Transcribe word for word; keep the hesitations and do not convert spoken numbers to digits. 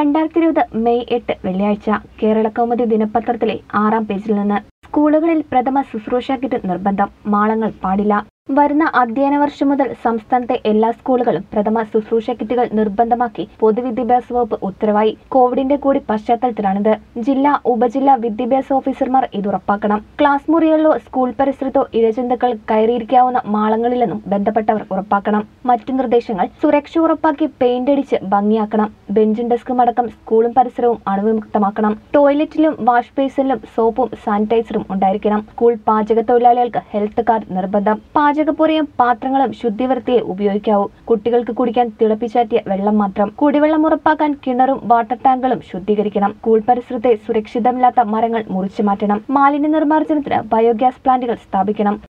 രണ്ടായിരത്തി ഇരുപത് മെയ് എട്ട് വെള്ളിയാഴ്ച കേരളകൗമുദി ദിനപത്രത്തിലെ ആറാം പേജിൽ നിന്ന് സ്കൂളുകളിൽ പ്രഥമ ശുശ്രൂഷ കിറ്റ് നിർബന്ധം, മാളങ്ങൾ പാടില്ല. വരുന്ന അധ്യയന വർഷം മുതൽ സംസ്ഥാനത്തെ എല്ലാ സ്കൂളുകളും പ്രഥമ ശുശ്രൂഷ കിറ്റുകൾ നിർബന്ധമാക്കി പൊതുവിദ്യാഭ്യാസ വകുപ്പ് ഉത്തരവായി. കോവിഡിന്റെ കൂടി പശ്ചാത്തലത്തിലാണിത്. ജില്ലാ ഉപജില്ലാ വിദ്യാഭ്യാസ ഓഫീസർമാർ ഇത് ഉറപ്പാക്കണം. ക്ലാസ് മുറികളിലോ സ്കൂൾ പരിസരത്തോ ഇഴജന്തുക്കൾ കയറിയിരിക്കാവുന്ന മാളങ്ങളിലെന്നും ബന്ധപ്പെട്ടവർ ഉറപ്പാക്കണം. മറ്റു നിർദ്ദേശങ്ങൾ: സുരക്ഷ ഉറപ്പാക്കി പെയിന്റ് അടിച്ച് ഭംഗിയാക്കണം. ബെഞ്ചും ഡെസ്കും അടക്കം സ്കൂളും പരിസരവും അണുവിമുക്തമാക്കണം. ടോയ്ലറ്റിലും വാഷ് ബേസിനിലും സോപ്പും സാനിറ്റൈസറും ഉണ്ടായിരിക്കണം. സ്കൂൾ പാചക തൊഴിലാളികൾക്ക് ഹെൽത്ത് കാർഡ് നിർബന്ധം. പാചകപ്പുരയും പാത്രങ്ങളും ശുദ്ധിവൃത്തിയെ ഉപയോഗിക്കാവൂ. കുട്ടികൾക്ക് കുടിക്കാൻ തിളപ്പിച്ചാറ്റിയ വെള്ളം മാത്രം. കുടിവെള്ളം ഉറപ്പാക്കാൻ കിണറും വാട്ടർ ടാങ്കുകളും ശുദ്ധീകരിക്കണം. സ്കൂൾ പരിസരത്തെ സുരക്ഷിതമല്ലാത്ത മരങ്ങൾ മുറിച്ചു മാറ്റണം. മാലിന്യ നിർമ്മാർജ്ജനത്തിന് ബയോഗ്യാസ് പ്ലാന്റുകൾ സ്ഥാപിക്കണം.